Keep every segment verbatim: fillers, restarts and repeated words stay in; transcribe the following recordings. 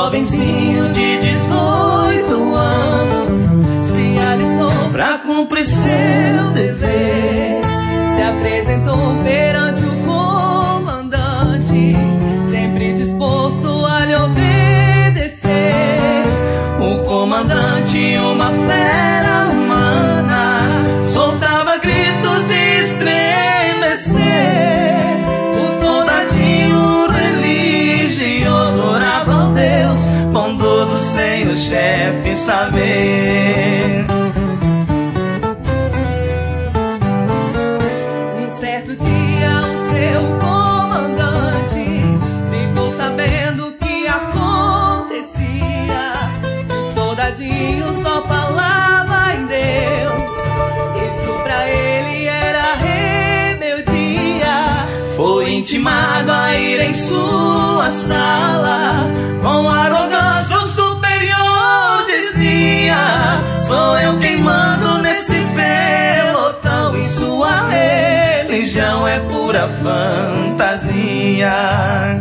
jovenzinho de dezoito anos se alistou pra cumprir seu dever. Se apresentou perante o comandante, sempre disposto a lhe obedecer. O comandante, uma fera humana, soltava gritos de estremecer. O soldadinho religioso orava ao Deus bondoso sem o chefe saber. Um certo dia o seu comandante ficou sabendo o que acontecia. O soldadinho só falava em Deus, isso pra ele era rebeldia. Foi intimado a ir em sua sala. Com arrogância o superior dizia: sou eu quem mando nesse pelotão, e sua religião é pura fantasia.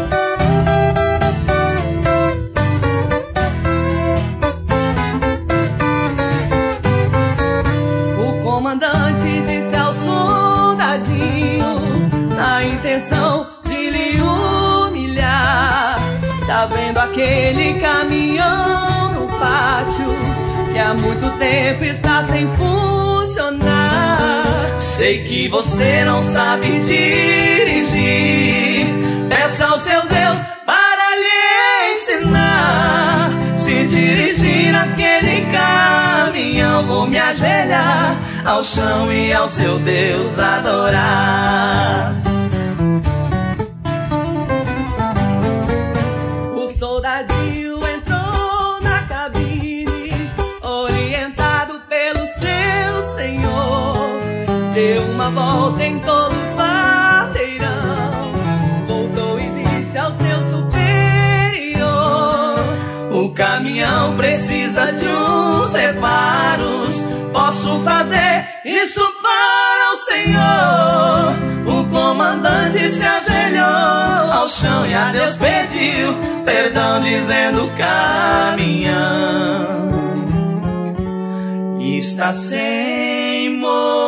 O comandante disse ao soldadinho, na intenção de lhe humilhar: tá vendo aquele caminhão no pátio que há muito tempo está sem funcionar? Sei que você não sabe dirigir, peça ao seu Deus para lhe ensinar. Se dirigir aquele caminhão, vou me ajoelhar ao chão e ao seu Deus adorar. O soldadinho entrou na cabine, orientado pelo seu senhor. Deu uma volta em todo o quarteirão, voltou e disse ao seu superior: o caminhão precisa de uns reparos, posso fazer isso para o senhor? O comandante se ajoelhou ao chão e a Deus pediu perdão, dizendo: o caminhão está sem motor.